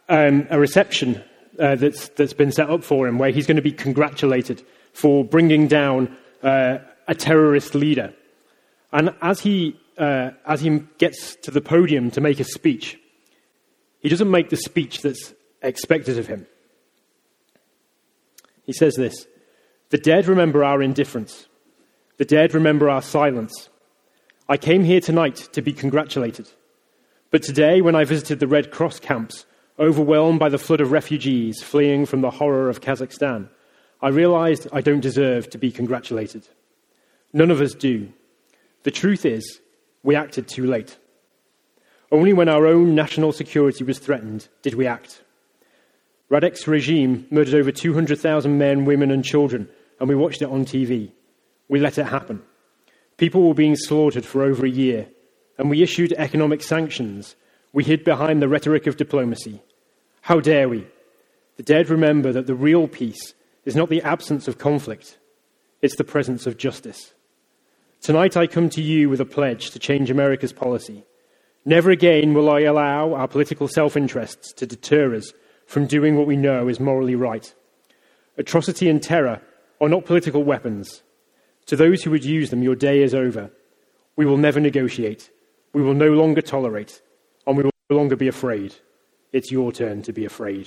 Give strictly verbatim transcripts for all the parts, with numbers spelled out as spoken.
um, a reception uh, that's that's been set up for him, where he's going to be congratulated for bringing down uh, a terrorist leader. And as he uh, as he gets to the podium to make a speech, he doesn't make the speech that's expected of him. He says this: "The dead remember our indifference. The dead remember our silence. I came here tonight to be congratulated. But today, when I visited the Red Cross camps, overwhelmed by the flood of refugees fleeing from the horror of Kazakhstan, I realized I don't deserve to be congratulated. None of us do. The truth is, we acted too late. Only when our own national security was threatened did we act. Radek's regime murdered over two hundred thousand men, women and children, and we watched it on T V. We let it happen. People were being slaughtered for over a year, and we issued economic sanctions. We hid behind the rhetoric of diplomacy. How dare we? The dead remember that the real peace is not the absence of conflict, it's the presence of justice. Tonight I come to you with a pledge to change America's policy. Never again will I allow our political self-interests to deter us from doing what we know is morally right. Atrocity and terror are not political weapons. To those who would use them, your day is over. We will never negotiate. We will no longer tolerate. And we will no longer be afraid. It's your turn to be afraid."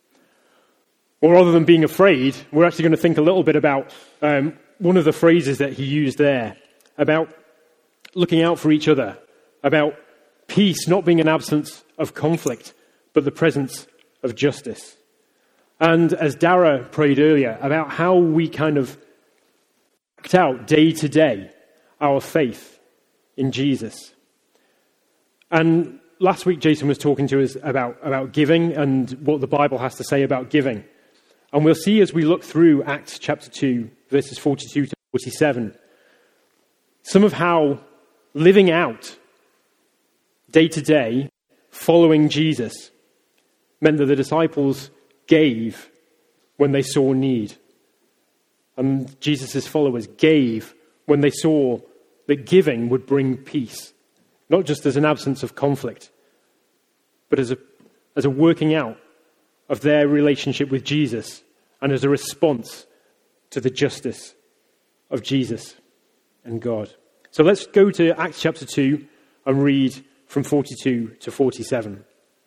Or rather than being afraid, we're actually going to think a little bit about um, one of the phrases that he used there, about looking out for each other, about peace not being an absence of conflict, but the presence of justice. And as Dara prayed earlier, about how we kind of act out day to day our faith in Jesus. And last week, Jason was talking to us about, about giving and what the Bible has to say about giving. And we'll see as we look through Acts chapter two, verses forty-two to forty-seven, some of how living out day to day, following Jesus, meant that the disciples gave when they saw need. And Jesus' followers gave when they saw that giving would bring peace, not just as an absence of conflict, but as a, as a working out of their relationship with Jesus and as a response to the justice of Jesus and God. So let's go to Acts chapter two and read from forty-two to forty-seven.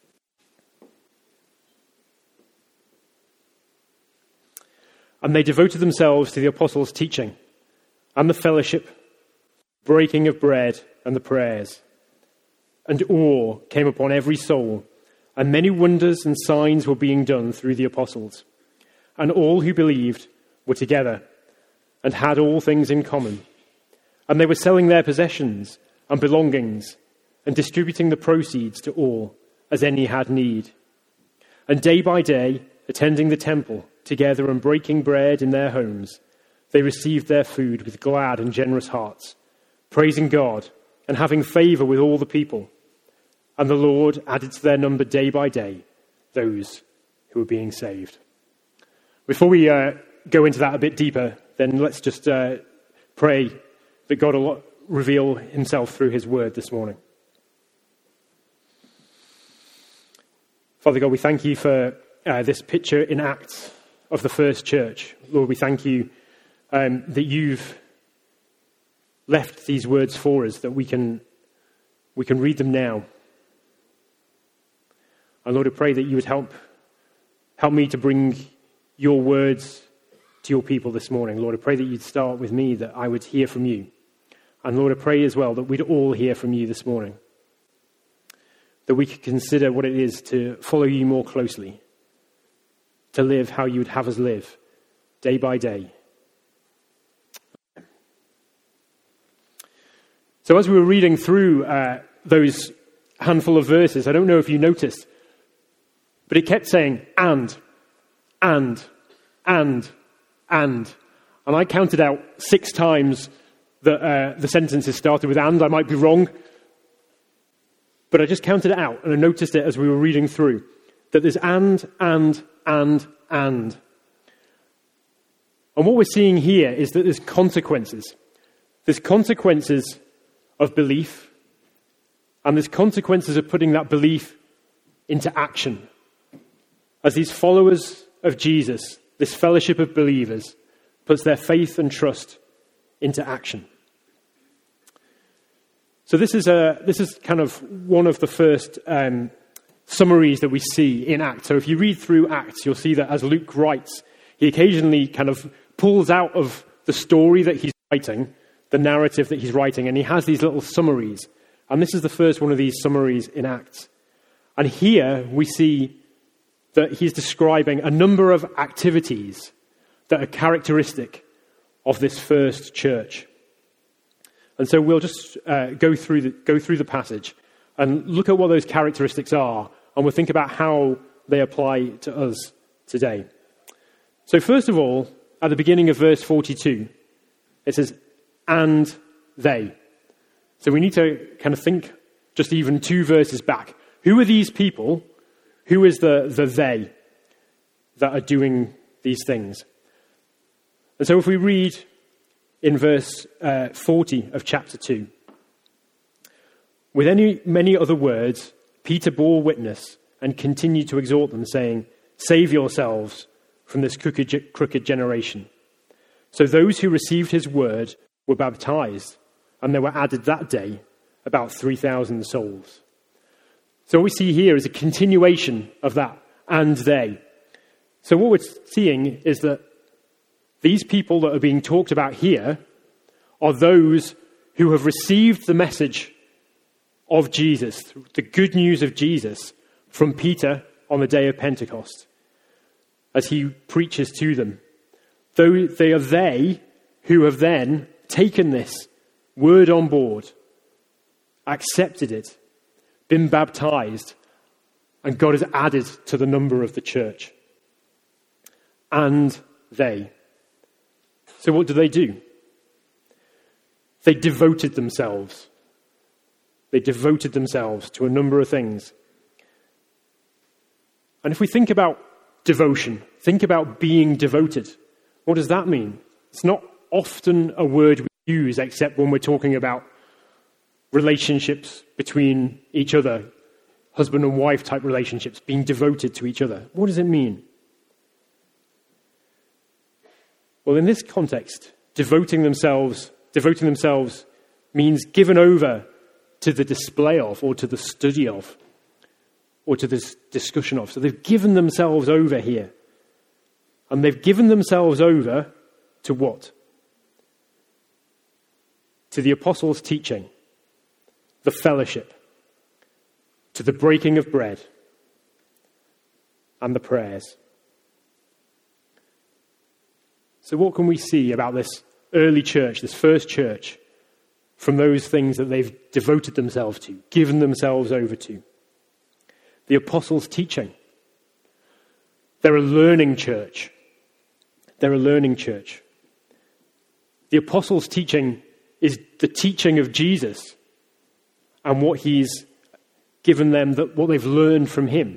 "And they devoted themselves to the apostles' teaching and the fellowship, breaking of bread and the prayers. And awe came upon every soul, and many wonders and signs were being done through the apostles. And all who believed were together and had all things in common. And they were selling their possessions and belongings and distributing the proceeds to all as any had need. And day by day, attending the temple together and breaking bread in their homes, they received their food with glad and generous hearts, praising God and having favor with all the people. And the Lord added to their number day by day those who were being saved." Before we uh, go into that a bit deeper, then let's just uh, pray that God will reveal himself through his word this morning. Father God, we thank you for uh, this picture in Acts of the first church. Lord, we thank you um, that you've left these words for us, that we can we can read them now. And Lord, I pray that you would help help me to bring your words to your people this morning. Lord, I pray that you'd start with me, that I would hear from you. And Lord, I pray as well that we'd all hear from you this morning, that we could consider what it is to follow you more closely, to live how you would have us live, day by day. So as we were reading through uh, those handful of verses, I don't know if you noticed, but it kept saying, and, and, and, and. And I counted out six times that uh, the sentences started with and. I might be wrong, but I just counted it out, and I noticed it as we were reading through, that there's and, and, and, and. And what we're seeing here is that there's consequences. There's consequences of belief, and there's consequences of putting that belief into action. as these followers of Jesus, this fellowship of believers, puts their faith and trust into action. So this is a this is kind of one of the first um, summaries that we see in Acts. So if you read through Acts, you'll see that as Luke writes, he occasionally kind of pulls out of the story that he's writing, the narrative that he's writing, and he has these little summaries. And this is the first one of these summaries in Acts. And here we see that he's describing a number of activities that are characteristic of this first church. And so we'll just uh, go through the, go through the passage and look at what those characteristics are, and we'll think about how they apply to us today. So first of all, at the beginning of verse forty-two, it says, "And they." So we need to kind of think just even two verses back. Who are these people? Who is the, the they that are doing these things? And so if we read in verse uh, forty of chapter two, "With any many other words, Peter bore witness and continued to exhort them, saying, 'Save yourselves from this crooked, crooked generation.' So those who received his word were baptized, and there were added that day about three thousand souls." So what we see here is a continuation of that, "and they." So what we're seeing is that these people that are being talked about here are those who have received the message of Jesus, the good news of Jesus, from Peter on the day of Pentecost, as he preaches to them. Though they are they who have then taken this word on board, accepted it, been baptized, and God has added to the number of the church. And they. So what do they do? They devoted themselves. They devoted themselves to a number of things. And if we think about devotion, think about being devoted, what does that mean? It's not often a word we use except when we're talking about relationships between each other, husband and wife type relationships, being devoted to each other. What does it mean? Well, in this context, devoting themselves, devoting themselves means given over to the display of, or to the study of, or to this discussion of. So they've given themselves over here. And they've given themselves over to what? To the apostles' teaching, the fellowship, to the breaking of bread, and the prayers. So what can we see about this early church, this first church, from those things that they've devoted themselves to, given themselves over to? The apostles' teaching. They're a learning church. They're a learning church. The apostles' teaching is the teaching of Jesus and what he's given them, that what they've learned from him.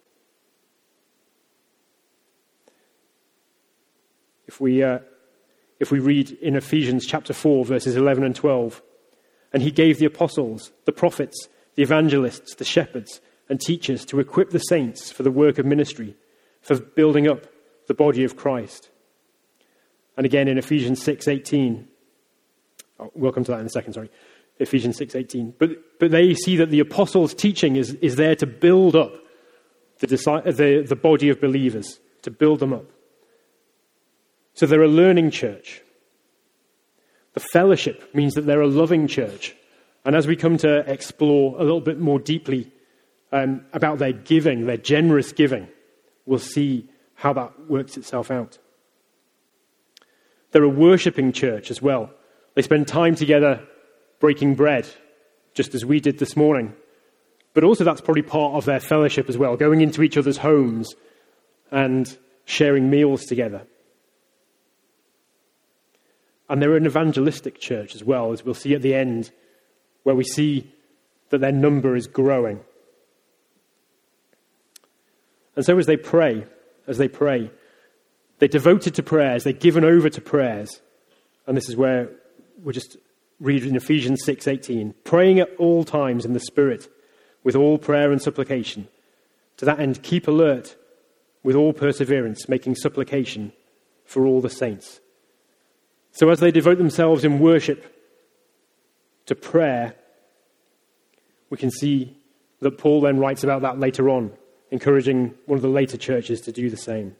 If we uh, if we read in Ephesians chapter four, verses eleven and twelve, "And he gave the apostles, the prophets, the evangelists, the shepherds, and teachers to equip the saints for the work of ministry, for building up the body of Christ." And again in Ephesians six eighteen, oh, we'll come to that in a second, sorry. Ephesians six eighteen. But but they see that the apostles' teaching is, is there to build up the, the, the body of believers, to build them up. So they're a learning church. The fellowship means that they're a loving church. And as we come to explore a little bit more deeply um, about their giving, their generous giving, we'll see how that works itself out. They're a worshipping church as well. They spend time together breaking bread, just as we did this morning. But also that's probably part of their fellowship as well, going into each other's homes and sharing meals together. And they're an evangelistic church as well, as we'll see at the end, where we see that their number is growing. And so as they pray, as they pray, they're devoted to prayers, they're given over to prayers. And this is where we'll just read in Ephesians six eighteen, "Praying at all times in the Spirit, with all prayer and supplication. To that end, keep alert with all perseverance, making supplication for all the saints. So as they devote themselves in worship to prayer, we can see that Paul then writes about that later on, encouraging one of the later churches to do the same.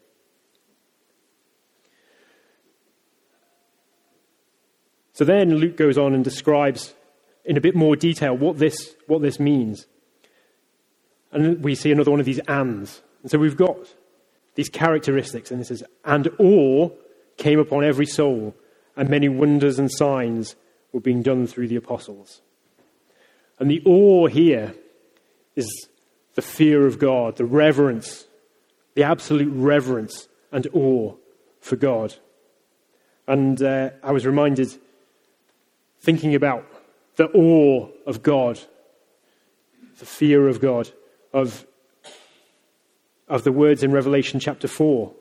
So then Luke goes on and describes in a bit more detail what this what this means. And we see another one of these ands. And so we've got these characteristics, and it says, and awe came upon every soul, and many wonders and signs were being done through the apostles. And the awe here is the fear of God, the reverence, the absolute reverence and awe for God. And uh, I was reminded, thinking about the awe of God, the fear of God, of, of the words in Revelation chapter four,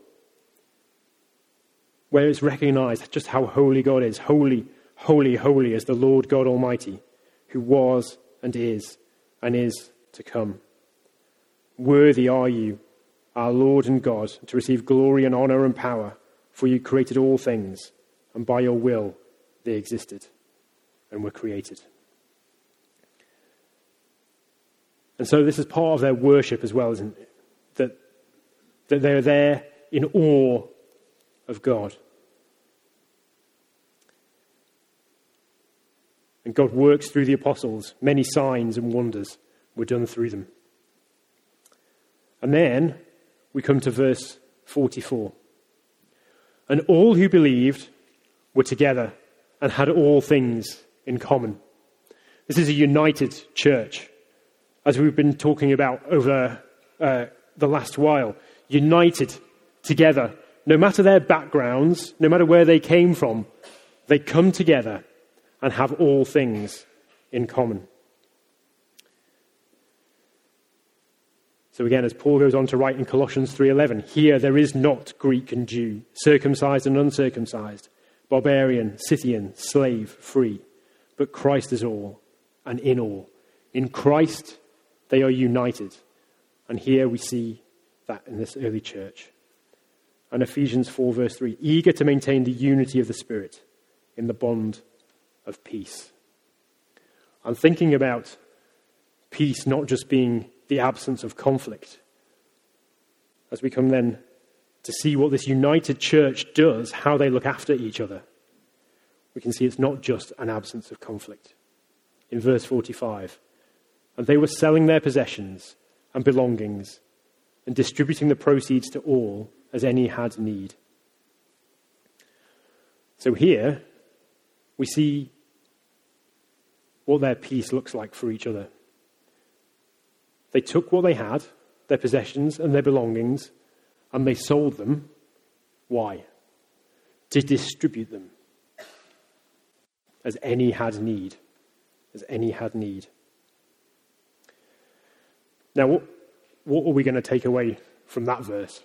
where it's recognized just how holy God is. Holy, holy, holy is the Lord God Almighty, who was and is and is to come. Worthy are you, our Lord and God, to receive glory and honor and power, for you created all things, and by your will they existed and were created. And so this is part of their worship as well, isn't it? That, that they're there in awe of God. And God works through the apostles. Many signs and wonders were done through them. And then we come to verse forty-four. And all who believed were together and had all things in common. This is a united church, as we've been talking about over uh, the last while. United together. No matter their backgrounds, no matter where they came from, they come together and have all things in common. So again, as Paul goes on to write in Colossians three eleven, here there is not Greek and Jew, circumcised and uncircumcised, barbarian, Scythian, slave, free, but Christ is all and in all. In Christ they are united. And here we see that in this early church. And Ephesians four verse three, eager to maintain the unity of the Spirit in the bond of peace. I'm thinking about peace not just being the absence of conflict. As we come then to see what this united church does, how they look after each other, we can see it's not just an absence of conflict. In verse forty-five, and they were selling their possessions and belongings and distributing the proceeds to all as any had need. So here we see what their peace looks like for each other. They took what they had, their possessions and their belongings, and they sold them. Why? To distribute them as any had need. As any had need. Now, what, what are we going to take away from that verse?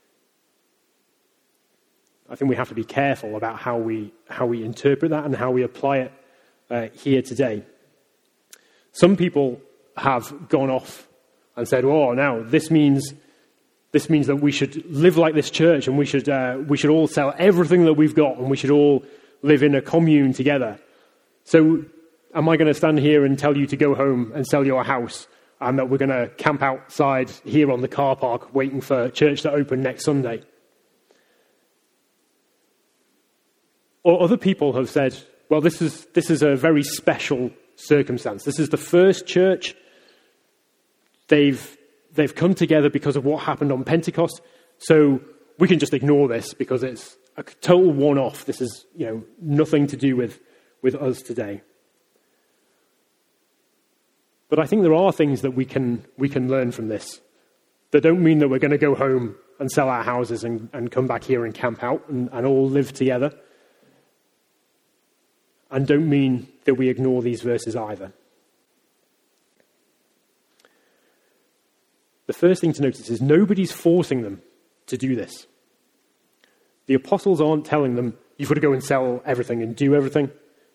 I think we have to be careful about how we how we interpret that and how we apply it uh, here today. Some people have gone off and said, "Oh, now this means this means that we should live like this church, and we should uh, we should all sell everything that we've got, and we should all live in a commune together." So, am I going to stand here and tell you to go home and sell your house, and that we're going to camp outside here on the car park waiting for church to open next Sunday? Or other people have said, well, this is this is a very special circumstance. This is the first church. They've they've come together because of what happened on Pentecost. So we can just ignore this because it's a total one-off. This is, you know, nothing to do with, with us today. But I think there are things that we can we can learn from this that don't mean that we're going to go home and sell our houses and, and come back here and camp out and, and all live together. And don't mean that we ignore these verses either. The first thing to notice is nobody's forcing them to do this. The apostles aren't telling them, you've got to go and sell everything and do everything.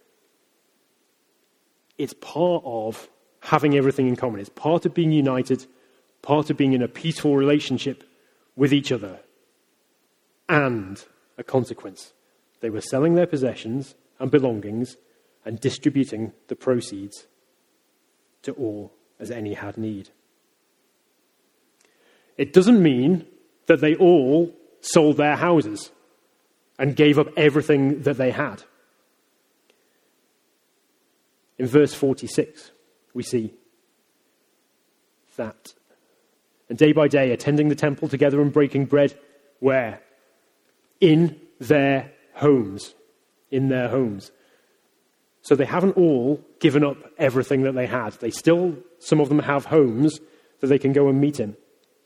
It's part of having everything in common. It's part of being united, part of being in a peaceful relationship with each other, and a consequence. They were selling their possessions and belongings and distributing the proceeds to all as any had need. It doesn't mean that they all sold their houses and gave up everything that they had. In verse forty-six, we see that. And day by day, attending the temple together and breaking bread, where? In their homes. In their homes. So they haven't all given up everything that they had. They still, some of them have homes that they can go and meet in.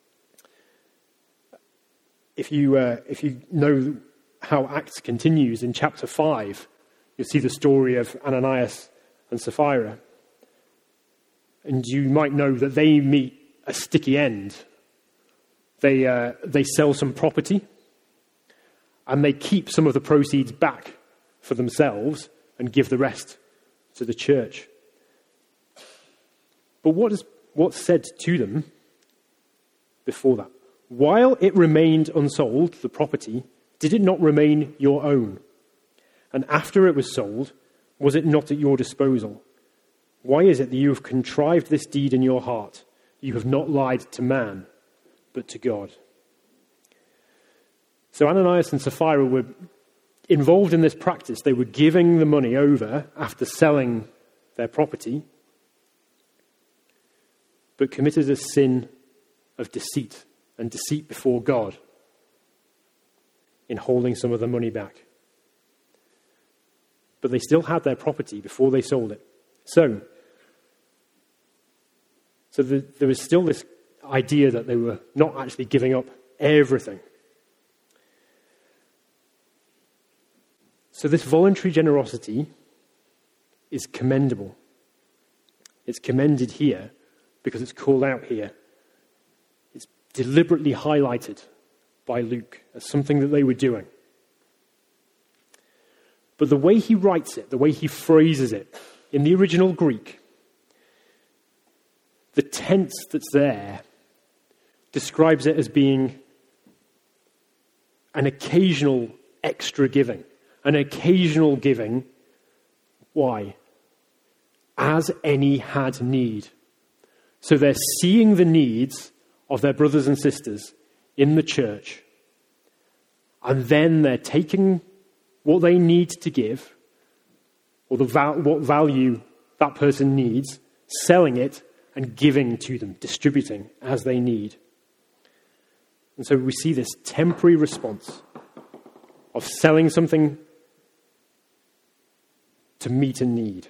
If you, uh, if you know how Acts continues in chapter five, you'll see the story of Ananias and Sapphira. And you might know that they meet a sticky end. They, uh, they sell some property, and they keep some of the proceeds back for themselves and give the rest to the church. But what is what's said to them before that? While it remained unsold, the property, did it not remain your own? And after it was sold, was it not at your disposal? Why is it that you have contrived this deed in your heart? You have not lied to man, but to God. So Ananias and Sapphira were involved in this practice. They were giving the money over after selling their property, but committed a sin of deceit and deceit before God in holding some of the money back. But they still had their property before they sold it. So, so the, there was still this idea that they were not actually giving up everything. So this voluntary generosity is commendable. It's commended here because it's called out here. It's deliberately highlighted by Luke as something that they were doing. But the way he writes it, the way he phrases it, in the original Greek, the tense that's there describes it as being an occasional extra giving. An occasional giving. Why? As any had need. So they're seeing the needs of their brothers and sisters in the church, and then they're taking what they need to give, or the val- what value that person needs, selling it and giving to them, distributing as they need. And so we see this temporary response of selling something to meet a need.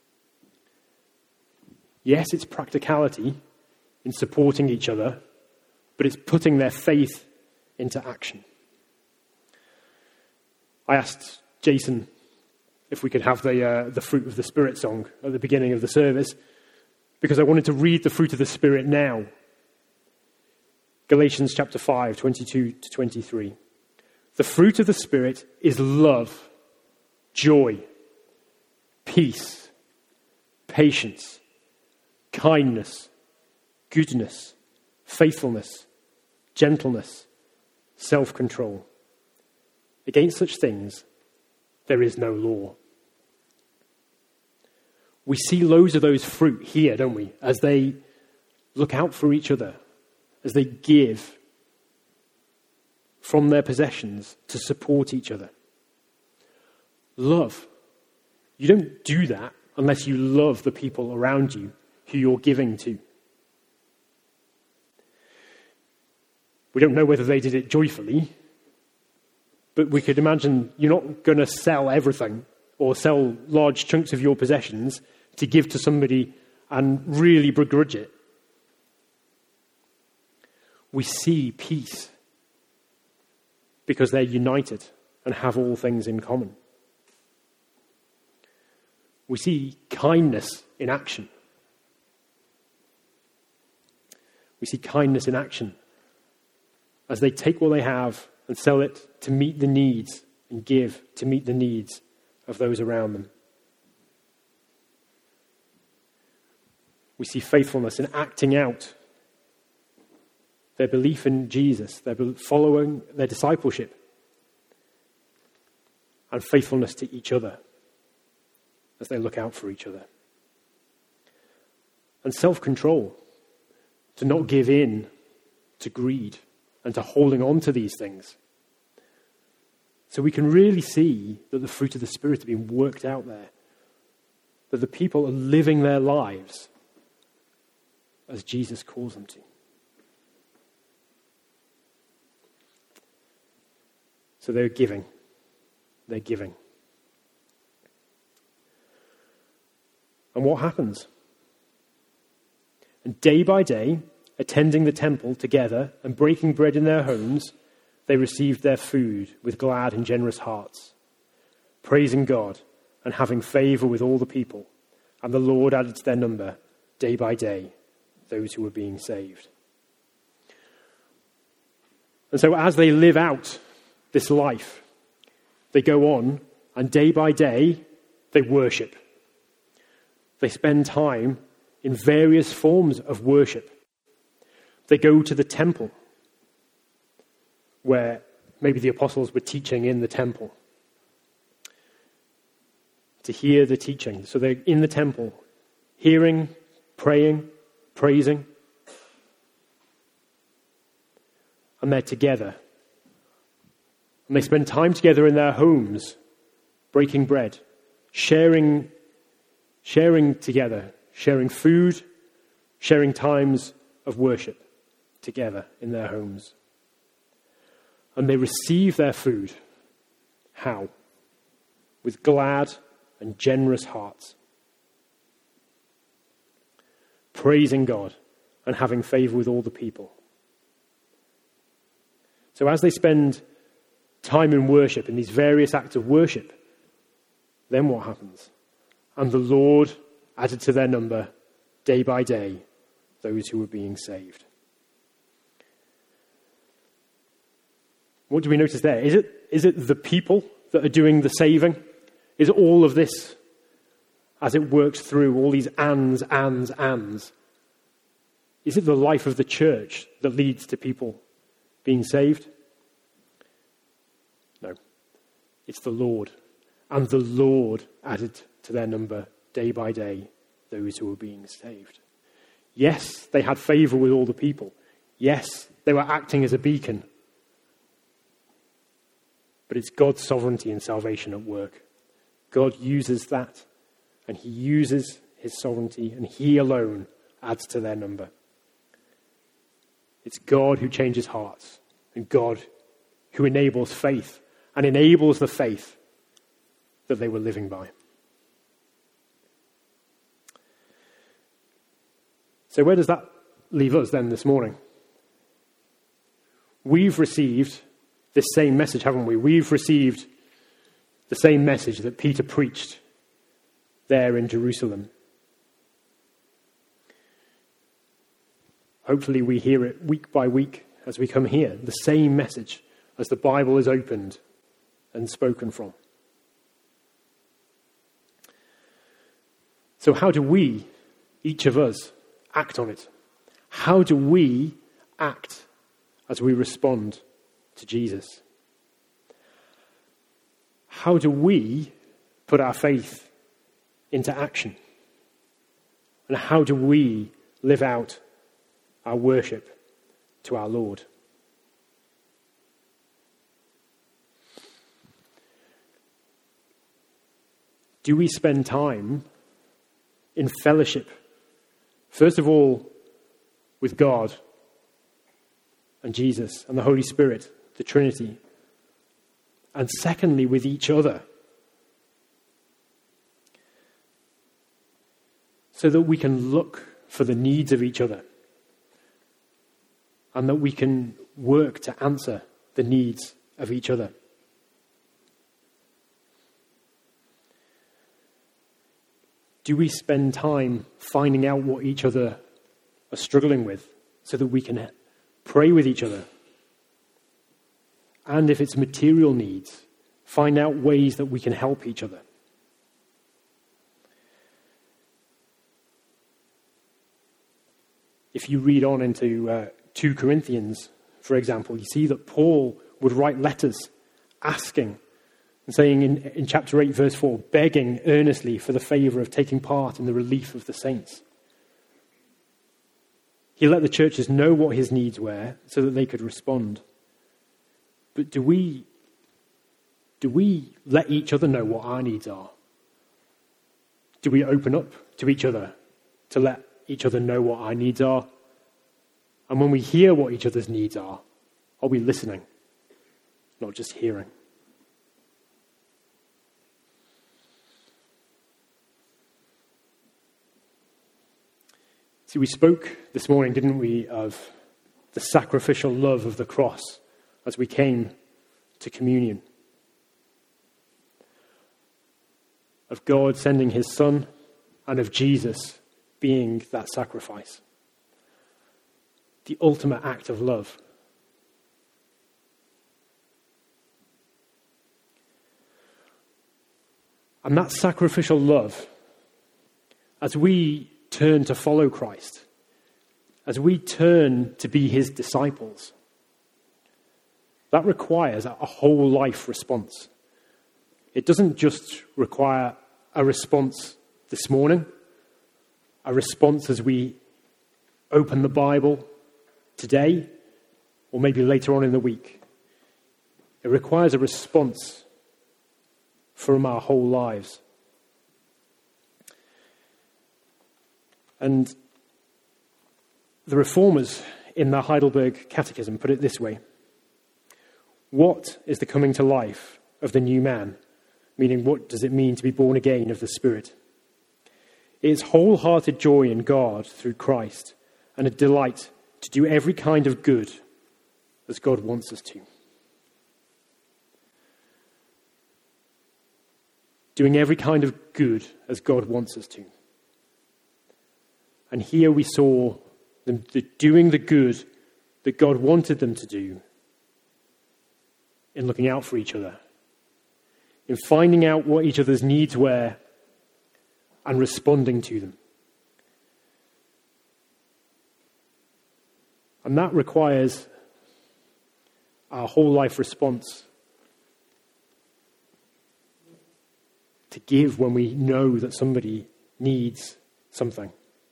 Yes, it's practicality in supporting each other, but it's putting their faith into action. I asked Jason if we could have the uh, the Fruit of the Spirit song at the beginning of the service, because I wanted to read the fruit of the Spirit now. Galatians chapter five, twenty-two to twenty-three. The fruit of the Spirit is love, joy, peace, patience, kindness, goodness, faithfulness, gentleness, self-control. Against such things, there is no law. We see loads of those fruit here, don't we? As they look out for each other, as they give from their possessions to support each other. Love. You don't do that unless you love the people around you who you're giving to. We don't know whether they did it joyfully, but we could imagine you're not going to sell everything or sell large chunks of your possessions to give to somebody and really begrudge it. We see peace because they're united and have all things in common. We see kindness in action. We see kindness in action as they take what they have and sell it to meet the needs and give to meet the needs of those around them. We see faithfulness in acting out their belief in Jesus, their following, their discipleship, and faithfulness to each other as they look out for each other. And self-control, to not give in to greed and to holding on to these things. So we can really see that the fruit of the Spirit are being worked out there, that the people are living their lives as Jesus calls them to. So they're giving. They're giving. And what happens? And day by day, attending the temple together and breaking bread in their homes, they received their food with glad and generous hearts, praising God and having favor with all the people. And the Lord added to their number, day by day, those who were being saved. And so as they live out this life, they go on, and day by day, they worship. They spend time in various forms of worship. They go to the temple, where maybe the apostles were teaching in the temple, to hear the teaching. So they're in the temple, hearing, praying, praising, and they're together. And they spend time together in their homes, breaking bread, sharing, sharing together, sharing food, sharing times of worship together in their homes. And they receive their food. How? With glad and generous hearts, praising God and having favor with all the people. So as they spend time in worship, in these various acts of worship, then what happens? And the Lord added to their number, day by day, those who were being saved. What do we notice there? Is it, is it the people that are doing the saving? Is all of this, as it works through all these ands, ands, ands, is it the life of the church that leads to people being saved? No. It's the Lord. And the Lord added to their number, day by day, those who were being saved. Yes, they had favor with all the people. Yes, they were acting as a beacon. But it's God's sovereignty and salvation at work. God uses that, and he uses his sovereignty, and he alone adds to their number. It's God who changes hearts, and God who enables faith, and enables the faith that they were living by. So where does that leave us then this morning? We've received this same message, haven't we? We've received the same message that Peter preached there in Jerusalem. Hopefully we hear it week by week as we come here, the same message as the Bible is opened and spoken from. So how do we, each of us, act on it? How do we act as we respond to Jesus? How do we put our faith into action? And how do we live out our worship to our Lord? Do we spend time in fellowship, first of all, with God and Jesus and the Holy Spirit, the Trinity, and secondly, with each other, so that we can look for the needs of each other and that we can work to answer the needs of each other? Do we spend time finding out what each other are struggling with so that we can pray with each other? And if it's material needs, find out ways that we can help each other. If you read on into uh, two Corinthians, for example, you see that Paul would write letters asking and saying in, in chapter eight, verse four, begging earnestly for the favor of taking part in the relief of the saints. He let the churches know what his needs were so that they could respond. But do we, do we let each other know what our needs are? Do we open up to each other to let each other know what our needs are? And when we hear what each other's needs are, are we listening, not just hearing? See, we spoke this morning, didn't we, of the sacrificial love of the cross as we came to communion. Of God sending his Son and of Jesus being that sacrifice. The ultimate act of love. And that sacrificial love, as we turn to follow Christ, as we turn to be his disciples, that requires a whole life response. It doesn't just require a response this morning, a response as we open the Bible today, or maybe later on in the week. It requires a response from our whole lives. And the Reformers in the Heidelberg Catechism put it this way: what is the coming to life of the new man? Meaning, what does it mean to be born again of the Spirit? It is wholehearted joy in God through Christ and a delight to do every kind of good as God wants us to. Doing every kind of good as God wants us to. And here we saw them doing the good that God wanted them to do in looking out for each other, in finding out what each other's needs were and responding to them. And that requires our whole life response to give when we know that somebody needs something.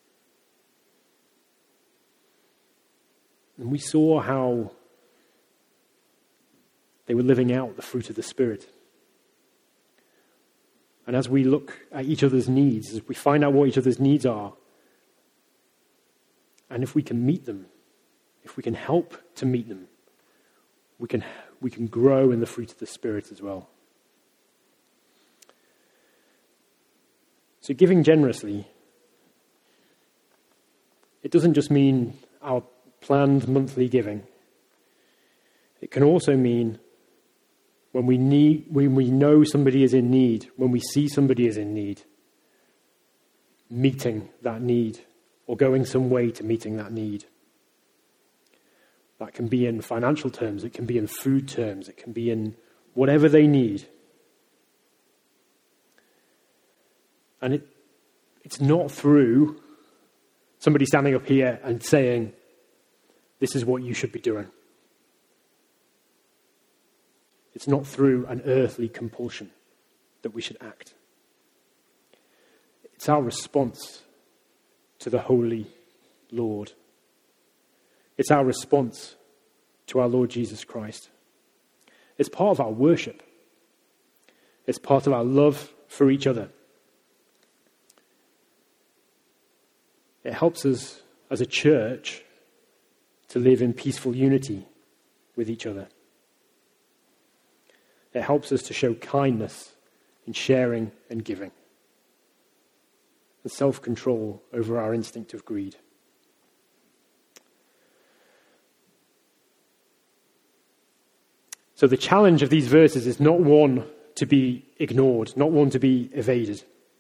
And we saw how they were living out the fruit of the Spirit. And as we look at each other's needs, as we find out what each other's needs are, and if we can meet them, if we can help to meet them, we can we can grow in the fruit of the Spirit as well. So giving generously, it doesn't just mean our planned monthly giving. It can also mean when we need, when we know somebody is in need, when we see somebody is in need, meeting that need or going some way to meeting that need. That can be in financial terms, it can be in food terms, it can be in whatever they need. And it, it's not through somebody standing up here and saying, this is what you should be doing. It's not through an earthly compulsion that we should act. It's our response to the Holy Lord. It's our response to our Lord Jesus Christ. It's part of our worship. It's part of our love for each other. It helps us as a church to live in peaceful unity with each other. It helps us to show kindness in sharing and giving, and self-control over our instinct of greed. So the challenge of these verses is not one to be ignored, not one to be evaded.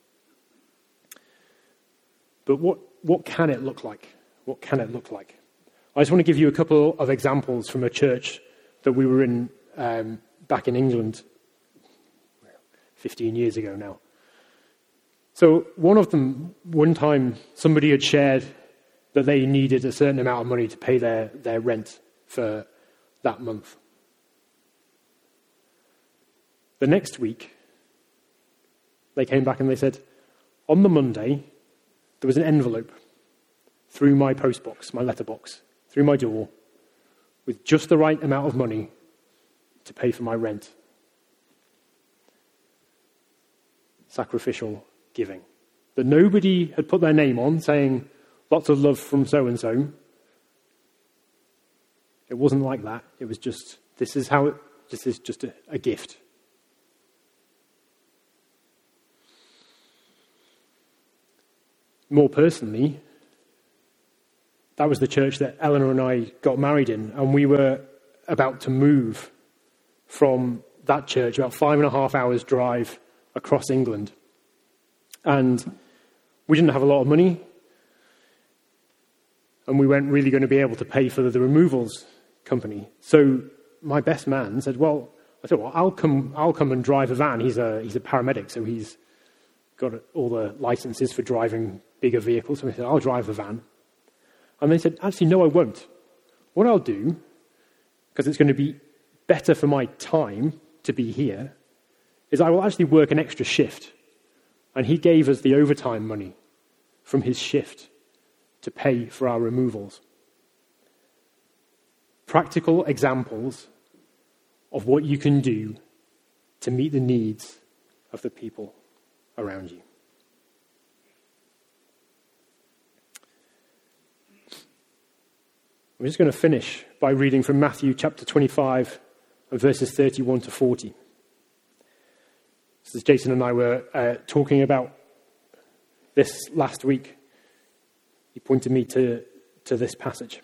But what, what can it look like? What can it look like? I just want to give you a couple of examples from a church that we were in um, back in England fifteen years ago now. So one of them, one time somebody had shared that they needed a certain amount of money to pay their, their rent for that month. The next week, they came back and they said, on the Monday, there was an envelope through my postbox, my letterbox, through my door, with just the right amount of money to pay for my rent. Sacrificial giving. That nobody had put their name on, saying, lots of love from so-and-so. It wasn't like that. It was just, this is how it, this is just a, a gift. More personally, that was the church that Eleanor and I got married in, and we were about to move from that church, about five and a half hours drive across England. And we didn't have a lot of money, and we weren't really going to be able to pay for the removals company. So my best man said, well, I said, well, I'll come, I'll come and drive a van. He's a, he's a paramedic, so he's got all the licenses for driving bigger vehicles. So he said, I'll drive the van. And they said, actually, no, I won't. What I'll do, because it's going to be better for my time to be here, is I will actually work an extra shift. And he gave us the overtime money from his shift to pay for our removals. Practical examples of what you can do to meet the needs of the people around you. I'm just going to finish by reading from Matthew chapter twenty-five and verses thirty-one to forty. As Jason and I were uh, talking about this last week, he pointed me to, to this passage.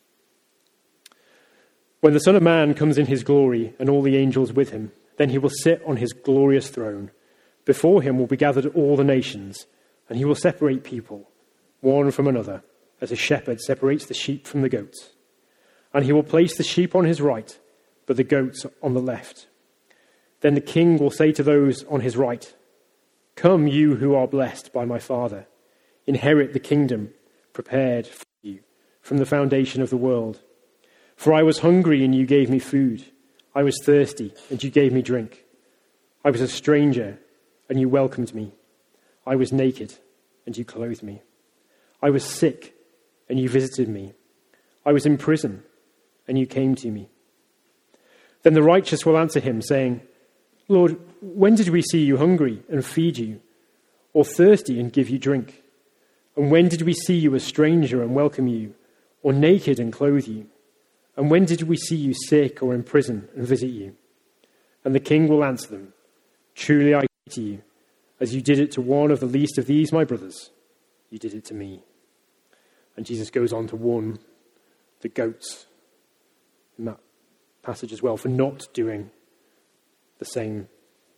When the Son of Man comes in his glory and all the angels with him, then he will sit on his glorious throne. Before him will be gathered all the nations, and he will separate people, one from another, as a shepherd separates the sheep from the goats. And he will place the sheep on his right, but the goats on the left. Then the king will say to those on his right, come, you who are blessed by my Father, inherit the kingdom prepared for you from the foundation of the world. For I was hungry, and you gave me food. I was thirsty, and you gave me drink. I was a stranger, and you welcomed me. I was naked, and you clothed me. I was sick, and you visited me. I was in prison, and you came to me. Then the righteous will answer him, saying, Lord, when did we see you hungry and feed you, or thirsty and give you drink? And when did we see you a stranger and welcome you, or naked and clothe you? And when did we see you sick or in prison and visit you? And the king will answer them, truly I say to you, as you did it to one of the least of these my brothers, you did it to me. And Jesus goes on to warn the goats in that passage as well for not doing the same.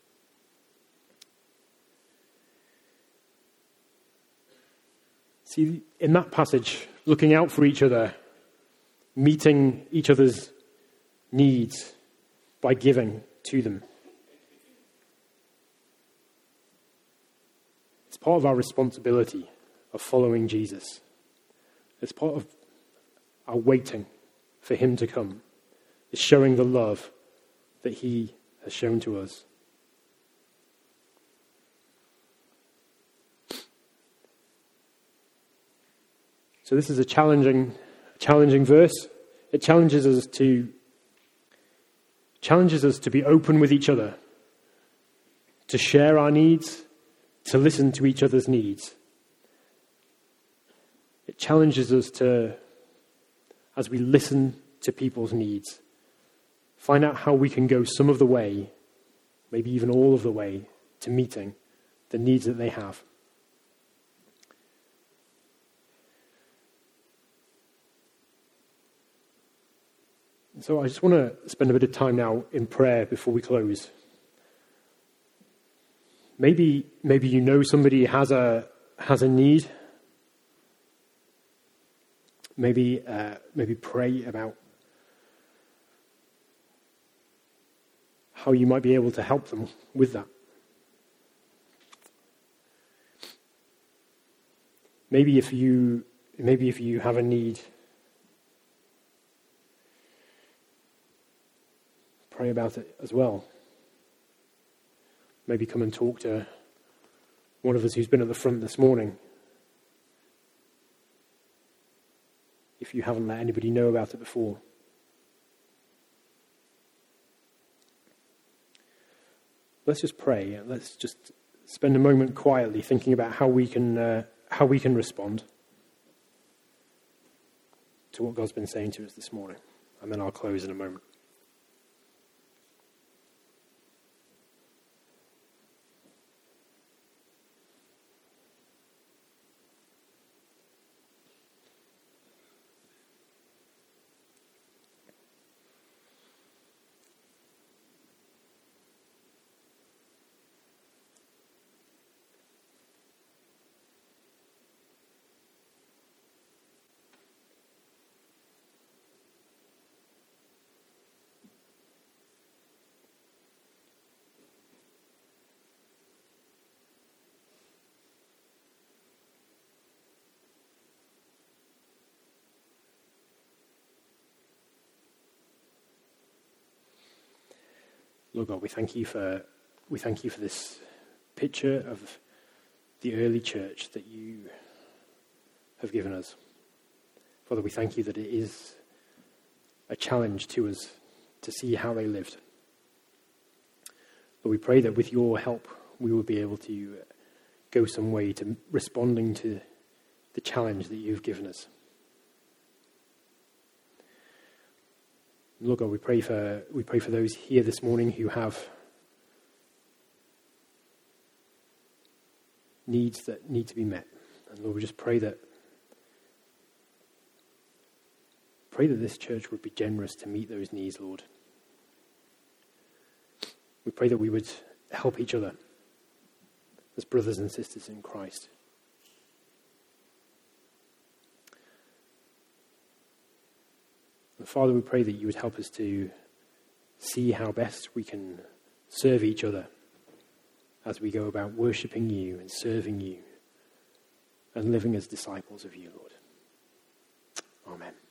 See, in that passage, looking out for each other, meeting each other's needs by giving to them. It's part of our responsibility of following Jesus. It's part of our waiting for him to come. It's showing the love that he has shown to us. So this is a challenging, challenging verse. It challenges us to challenges us to be open with each other, to share our needs, to listen to each other's needs. It challenges us to, as we listen to people's needs, find out how we can go some of the way, maybe even all of the way, to meeting the needs that they have. So I just want to spend a bit of time now in prayer before we close. Maybe, maybe you know somebody has a has a need. Maybe, uh, maybe pray about how you might be able to help them with that. Maybe if you maybe if you have a need, pray about it as well. Maybe come and talk to one of us who's been at the front this morning. If you haven't let anybody know about it before. Let's just pray. Let's just spend a moment quietly thinking about how we can uh, how we can respond to what God's been saying to us this morning. And then I'll close in a moment. Lord God, we thank you for we thank you for this picture of the early church that you have given us. Father, we thank you that it is a challenge to us to see how they lived. But we pray that with your help, we will be able to go some way to responding to the challenge that you've given us. Lord God, we pray for we pray for those here this morning who have needs that need to be met. And Lord, we just pray that pray that this church would be generous to meet those needs, Lord. We pray that we would help each other as brothers and sisters in Christ. And Father, we pray that you would help us to see how best we can serve each other as we go about worshipping you and serving you and living as disciples of you, Lord. Amen.